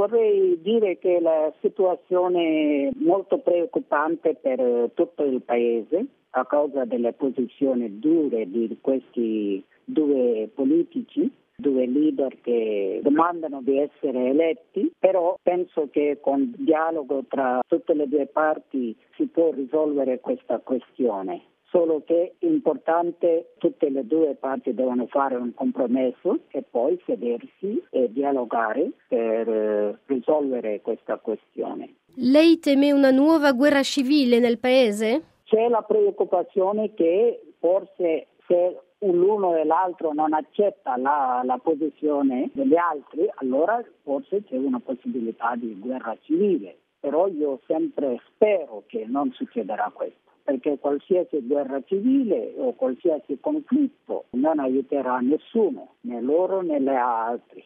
vorrei dire che la situazione è molto preoccupante per tutto il Paese a causa delle posizioni dure di questi due politici, due leader che domandano di essere eletti, però penso che con dialogo tra tutte le due parti si può risolvere questa questione. Solo che è importante, tutte le due parti devono fare un compromesso e poi sedersi e dialogare per risolvere questa questione. Lei teme una nuova guerra civile nel paese? C'è la preoccupazione che forse se l'uno e l'altro non accetta la posizione degli altri, allora forse c'è una possibilità di guerra civile. Però io sempre spero che non succederà questo, perché qualsiasi guerra civile o qualsiasi conflitto non aiuterà nessuno, né loro né gli altri.